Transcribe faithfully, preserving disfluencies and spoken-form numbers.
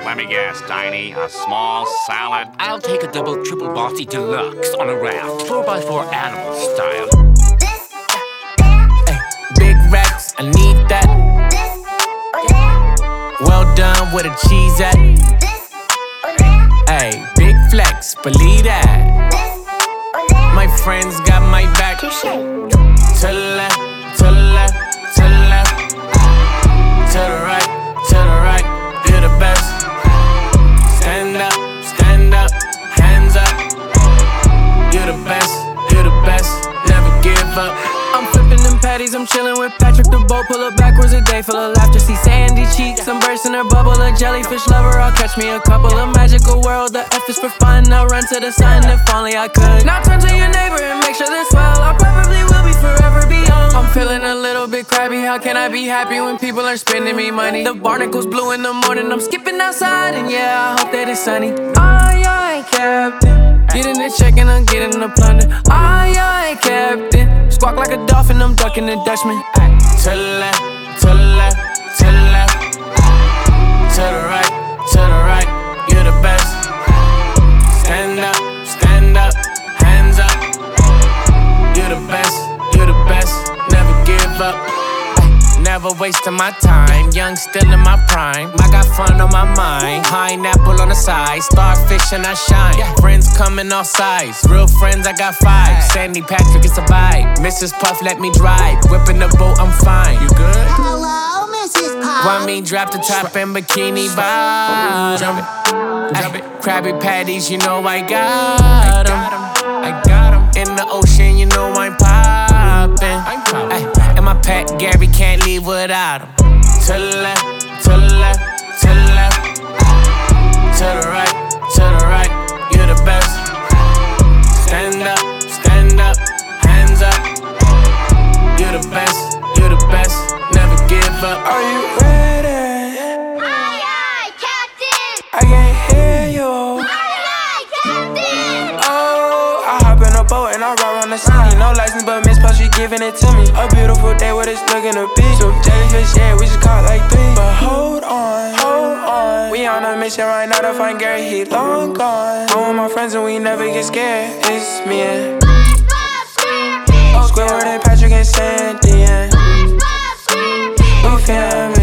Let me guess, Tiny, a small salad? I'll take a double triple bossy deluxe on a raft, four by four animal style. Ay, big racks, I need that. Well done, where the cheese at? Ay, big flex, believe that. My friends got my back. To the left, to the left, to the left. To the right, to the right, you're the best. Stand up, stand up, hands up. You're the best, you're the best, never give up. I'm flipping them patties, I'm chilling with Patrick the boat. Pull up backwards a day full of laughter. See sandy cheeks, I'm bursting her bubble. A jellyfish lover, I'll catch me a couple. A magical world, the F is for fun. I'll run to the sun if only I could. Now turn to your neighbor and make sure this well. I probably will be forever beyond. I'm feeling a little bit crabby. How can I be happy when people are spending me money? The barnacles blue in the morning, I'm skipping outside. And yeah, I hope that it's sunny. Aye, aye, captain. Getting the check and I'm getting the plunder. Aye, aye, captain. Squawk like a dolphin, I'm ducking the Dutchman. Ay. To the left, to the left, to the left. To the right, to the right, you're the best. Stand up, stand up, hands up. You're the best, you're the best, never give up. Ay, never wasting my time, young still in my prime. I got fun on my mind, pineapple on the side. Starfish and I shine, friends coming all sides. Real friends, I got five. Sandy Patrick, it's a vibe. Missus Puff, let me drive. Whipping the boat, I'm fine. You good? Hello, Missus Puff. Want me drop the top and bikini bottom. Drop it, drop it. Krabby Patties, you know I got 'em. I got 'em. In the ocean, you know I'm poppin'. Ay, and my pet Gary can't leave without him. To the left, to the left, to the left. To the right, to the right, you're the best. Stand up, stand up, hands up. You're the best, you're the best, never give up. Are you ready? Aye, aye, Captain. I can't hear you. Aye, aye, Captain. Oh, I hop in a boat and I ride around the city. No license, but Miss Puff, she giving it to me. A beautiful day with it's looking to be. So jellyfish, yeah, we just caught like three. But hold on, hold on. We on a mission right now to find Gary, he long gone. I'm with my friends and we never get scared. It's me and SpongeBob SquarePants. Squidward and Patrick and Sandy and SpongeBob SquarePants. we fam